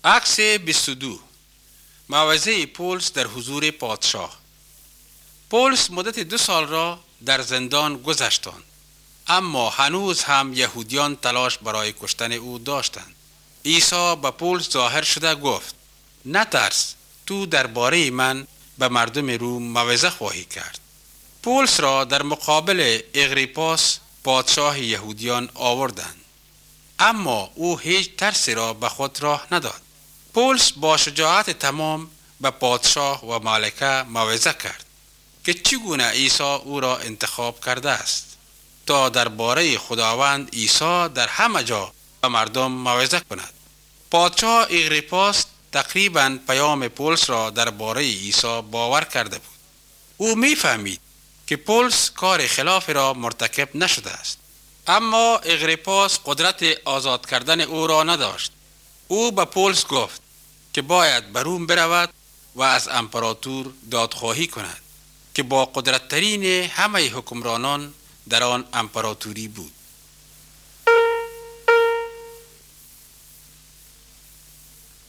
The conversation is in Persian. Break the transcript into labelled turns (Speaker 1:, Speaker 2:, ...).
Speaker 1: عکس 22. موعظه پولس در حضور پادشاه. پولس مدت 2 سال را در زندان گذشتاند، اما هنوز هم یهودیان تلاش برای کشتن او داشتند. عیسی به پولس ظاهر شده گفت: نترس، تو درباره من به مردم روم موعظه خواهی کرد. پولس را در مقابل اغریپاس پادشاه یهودیان آوردند، اما او هیچ ترسی را به خود راه نداد. پولس با شجاعت تمام به پادشاه و ملکه موعظه کرد که چگونه عیسی او را انتخاب کرده است تا درباره خداوند عیسی در همه جا به مردم موعظه کند. پادشاه اغریپاس تقریباً پیام پولس را درباره عیسی باور کرده بود. او می‌فهمید که پولس کار خلاف را مرتکب نشده است، اما اغریپاس قدرت آزاد کردن او را نداشت. او به پولس گفت که باید به روم برود و از امپراتور دادخواهی کند که با قدرت‌ترین همه حکمرانان در آن امپراتوری بود.